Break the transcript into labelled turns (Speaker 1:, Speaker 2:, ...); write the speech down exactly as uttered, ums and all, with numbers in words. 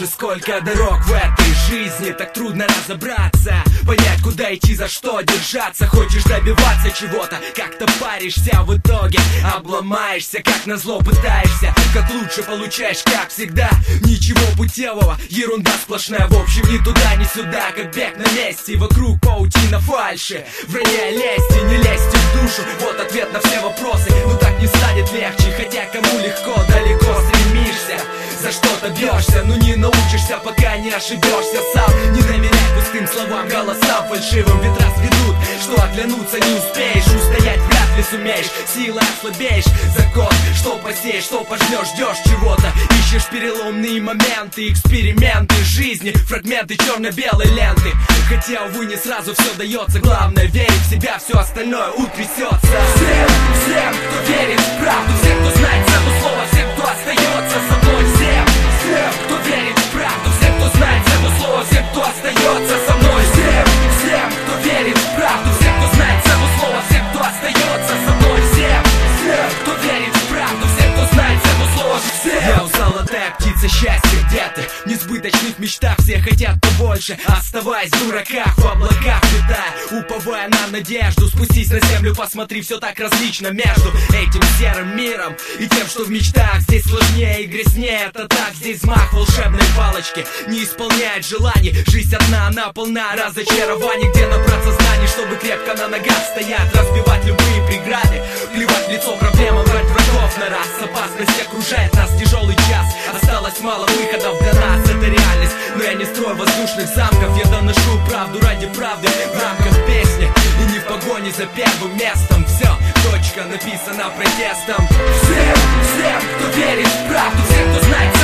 Speaker 1: же сколько дорог в этой жизни, так трудно разобраться, понять, куда идти, за что держаться. Хочешь добиваться чего-то, как-то паришься, в итоге обломаешься, как назло пытаешься, как лучше получаешь, как всегда. Ничего путевого, ерунда сплошная, в общем ни туда, ни сюда, как бег на месте. Вокруг паутина фальши, вранья лести, не лезьте в душу, вот ответ на все вопросы. Ну так не станет легче, хотя кому легко, далеко стремишься, за что-то бьешься, но не научишься, пока не ошибешься сам. Не доверяй пустым словам, голосам фальшивым, ветра сведут, что оглянуться не успеешь, устоять вряд ли сумеешь, силой ослабеешь. Закон, что посеешь, что пожнешь, ждешь чего-то, ищешь переломные моменты, эксперименты жизни, фрагменты черно-белой ленты. Хотя, увы, не сразу все дается, главное верить в себя, все остальное утрясется. Всем, всем, кто верит в правду, всем, кто знает цену слова, всем, кто остается со мной. Всем, всем, кто верит в правду, всем, кто знает цену слова, всем, кто остается со мной. Всем, всем, кто верит в правду, всем, кто знает цену слова, всем, кто остается со мной. Всем, всем, кто верит в правду, всем, кто знает цену слова, всем. Я золотая птица счастья, где ты? В несбыточных мечтах все хотят побольше, оставаясь в дураках, в облаках летая, уповая на надежду. Спустись на землю, посмотри, все так различно между этим серым миром и тем, что в мечтах. Здесь сложнее и грязнее, это так, здесь взмах волшебной палочки не исполняет желаний. Жизнь одна, она полна разочарований, где набраться знаний, чтобы крепко на ногах стоять, разбивать любые преграды, плевать в лицо проблемам, брать врагов на раз. Опасность окружает нас, тяжелый час, осталось мало выходов для нас, это реальность. Но я не строю воздушных замков, я доношу правду ради правды в рамках песни, и не в погоне за первым местом. Все, точка написана протестом. Всем, всем, кто верит в правду, всем, кто знает